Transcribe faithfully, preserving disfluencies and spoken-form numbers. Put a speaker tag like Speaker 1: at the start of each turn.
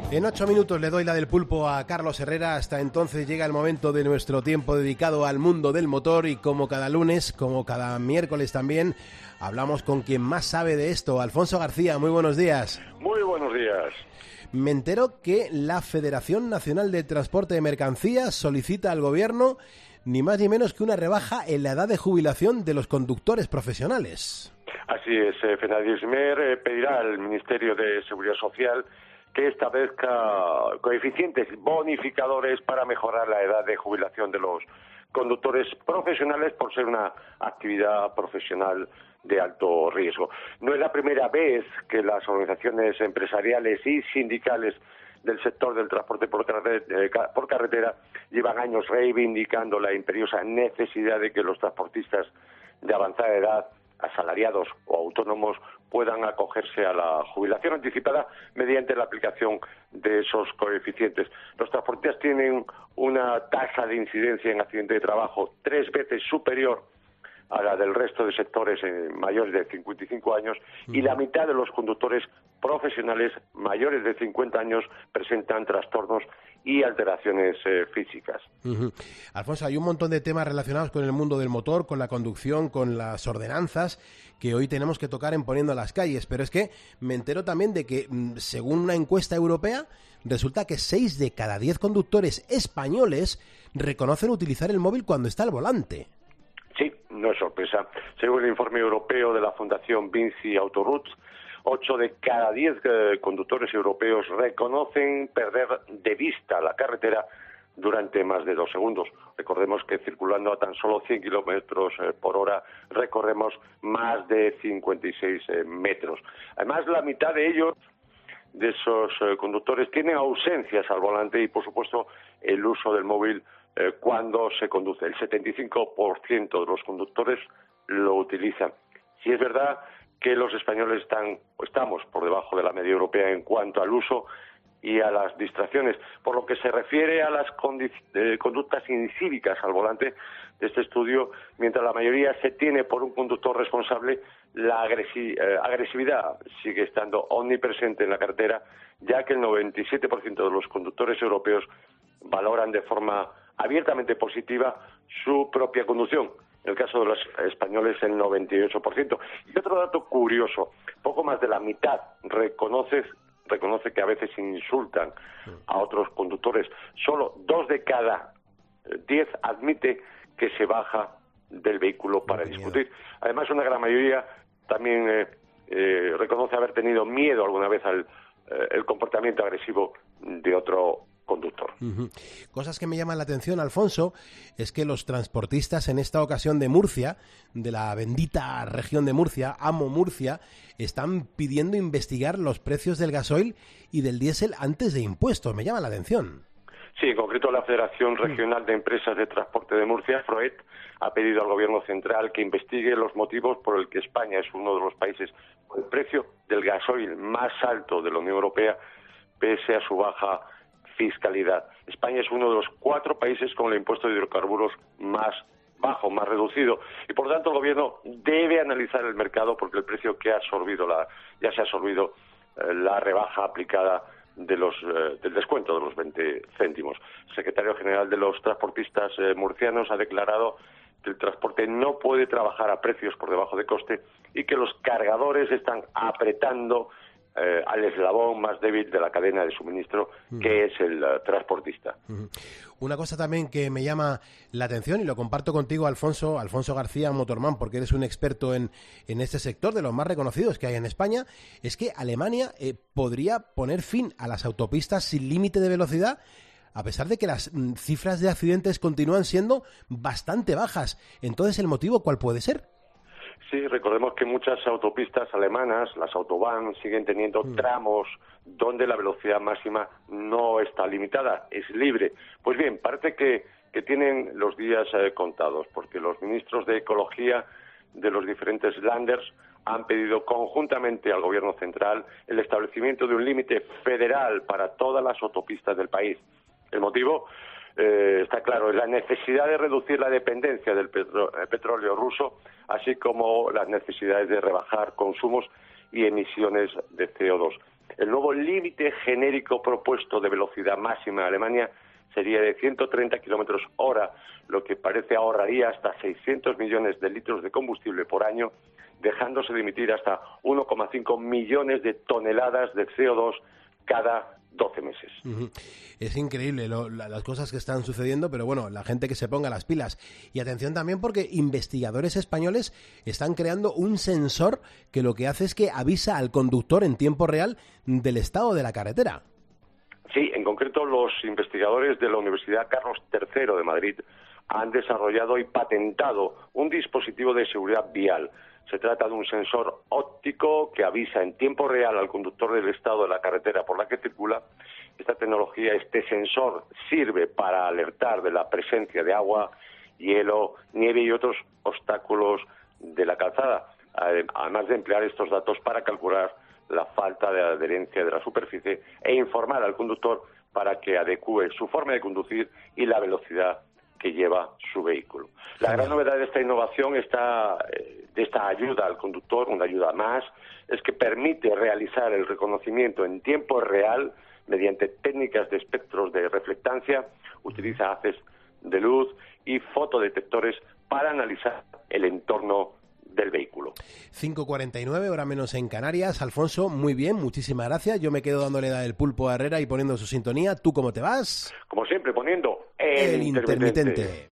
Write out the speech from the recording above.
Speaker 1: En ocho minutos le doy la del pulpo a Carlos Herrera. Hasta entonces llega el momento de nuestro tiempo dedicado al mundo del motor y como cada lunes, como cada miércoles también, hablamos con quien más sabe de esto. Alfonso García, muy buenos días.
Speaker 2: Muy buenos días.
Speaker 1: Me entero que la Federación Nacional de Transporte de Mercancías solicita al gobierno ni más ni menos que una rebaja en la edad de jubilación de los conductores profesionales.
Speaker 2: Así es, eh, Fenadismer eh, pedirá al Ministerio de Seguridad Social que establezca coeficientes bonificadores para mejorar la edad de jubilación de los conductores profesionales por ser una actividad profesional de alto riesgo. No es la primera vez que las organizaciones empresariales y sindicales del sector del transporte por carretera, por carretera llevan años reivindicando la imperiosa necesidad de que los transportistas de avanzada edad, asalariados o autónomos, puedan acogerse a la jubilación anticipada mediante la aplicación de esos coeficientes. Los transportistas tienen una tasa de incidencia en accidente de trabajo tres veces superior a la del resto de sectores eh, mayores de cincuenta y cinco años, y la mitad de los conductores profesionales mayores de cincuenta años presentan trastornos y alteraciones eh, físicas.
Speaker 1: Uh-huh. Alfonso, hay un montón de temas relacionados con el mundo del motor, con la conducción, con las ordenanzas que hoy tenemos que tocar en Poniendo las Calles, pero es que me entero también de que, según una encuesta europea, resulta que seis de cada diez conductores españoles reconocen utilizar el móvil cuando está al volante.
Speaker 2: Sí, no es sorpresa. Según el informe europeo de la Fundación Vinci Autoroutes, ocho de cada diez eh, conductores europeos reconocen perder de vista la carretera durante más de dos segundos. Recordemos que circulando a tan solo cien kilómetros eh, por hora recorremos más de cincuenta y seis eh, metros. Además, la mitad de ellos, de esos eh, conductores, tienen ausencias al volante y, por supuesto, el uso del móvil eh, cuando se conduce. El setenta y cinco por ciento de los conductores lo utilizan. Si es verdad que los españoles están, o estamos por debajo de la media europea en cuanto al uso y a las distracciones. Por lo que se refiere a las condi- eh, conductas incívicas al volante de este estudio, mientras la mayoría se tiene por un conductor responsable, la agresi- eh, agresividad sigue estando omnipresente en la carretera, ya que el noventa y siete por ciento de los conductores europeos valoran de forma abiertamente positiva su propia conducción. En el caso de los españoles, el noventa y ocho por ciento. Y otro dato curioso, poco más de la mitad reconoce, reconoce que a veces insultan a otros conductores. Solo dos de cada diez admite que se baja del vehículo para discutir. Además, una gran mayoría también eh, eh, reconoce haber tenido miedo alguna vez al eh, el comportamiento agresivo de otro conductor.
Speaker 1: Uh-huh. Cosas que me llaman la atención, Alfonso, es que los transportistas en esta ocasión de Murcia, de la bendita región de Murcia, Amo Murcia, están pidiendo investigar los precios del gasoil y del diésel antes de impuestos. Me llama la atención.
Speaker 2: Sí, en concreto la Federación Regional de Empresas de Transporte de Murcia, FROET, ha pedido al Gobierno central que investigue los motivos por el que España es uno de los países con el precio del gasoil más alto de la Unión Europea, pese a su baja fiscalidad. España es uno de los cuatro países con el impuesto de hidrocarburos más bajo, más reducido, y por lo tanto el Gobierno debe analizar el mercado porque el precio que ha absorbido la, ya se ha absorbido eh, la rebaja aplicada de los eh, del descuento de los veinte céntimos. El secretario general de los transportistas eh, murcianos ha declarado que el transporte no puede trabajar a precios por debajo de coste y que los cargadores están apretando Eh, al eslabón más débil de la cadena de suministro, uh-huh. que es el uh, transportista.
Speaker 1: Uh-huh. Una cosa también que me llama la atención, y lo comparto contigo, Alfonso, Alfonso García, Motorman, porque eres un experto en, en este sector, de los más reconocidos que hay en España, es que Alemania eh, podría poner fin a las autopistas sin límite de velocidad, a pesar de que las mm, cifras de accidentes continúan siendo bastante bajas. Entonces, ¿el motivo cuál puede ser?
Speaker 2: Sí, recordemos que muchas autopistas alemanas, las Autobahn, siguen teniendo mm. tramos donde la velocidad máxima no está limitada, es libre. Pues bien, parece que, que tienen los días eh, contados, porque los ministros de Ecología de los diferentes Länders han pedido conjuntamente al Gobierno central el establecimiento de un límite federal para todas las autopistas del país. El motivo Eh, está claro, es la necesidad de reducir la dependencia del petro- petróleo ruso, así como las necesidades de rebajar consumos y emisiones de C O dos. El nuevo límite genérico propuesto de velocidad máxima en Alemania sería de ciento treinta kilómetros hora, lo que parece ahorraría hasta seiscientos millones de litros de combustible por año, dejándose de emitir hasta uno coma cinco millones de toneladas de C O dos cada doce meses.
Speaker 1: Uh-huh. Es increíble lo, la, las cosas que están sucediendo, pero bueno, la gente que se ponga las pilas. Y atención también porque investigadores españoles están creando un sensor que lo que hace es que avisa al conductor en tiempo real del estado de la carretera.
Speaker 2: Sí, en concreto los investigadores de la Universidad Carlos tercero de Madrid han desarrollado y patentado un dispositivo de seguridad vial. Se trata de un sensor óptico que avisa en tiempo real al conductor del estado de la carretera por la que circula. Esta tecnología, este sensor, sirve para alertar de la presencia de agua, hielo, nieve y otros obstáculos de la calzada, además de emplear estos datos para calcular la falta de adherencia de la superficie e informar al conductor para que adecue su forma de conducir y la velocidad que lleva su vehículo. La gran novedad de esta innovación, está, de esta ayuda al conductor, una ayuda más, es que permite realizar el reconocimiento en tiempo real mediante técnicas de espectros de reflectancia, utiliza haces de luz y fotodetectores para analizar el entorno del vehículo.
Speaker 1: cinco cuarenta y nueve, hora menos en Canarias. Alfonso, muy bien, muchísimas gracias. Yo me quedo dándole el pulpo a Herrera y poniendo su sintonía. ¿Tú cómo te vas?
Speaker 2: Como siempre, poniendo el,
Speaker 1: el intermitente. intermitente.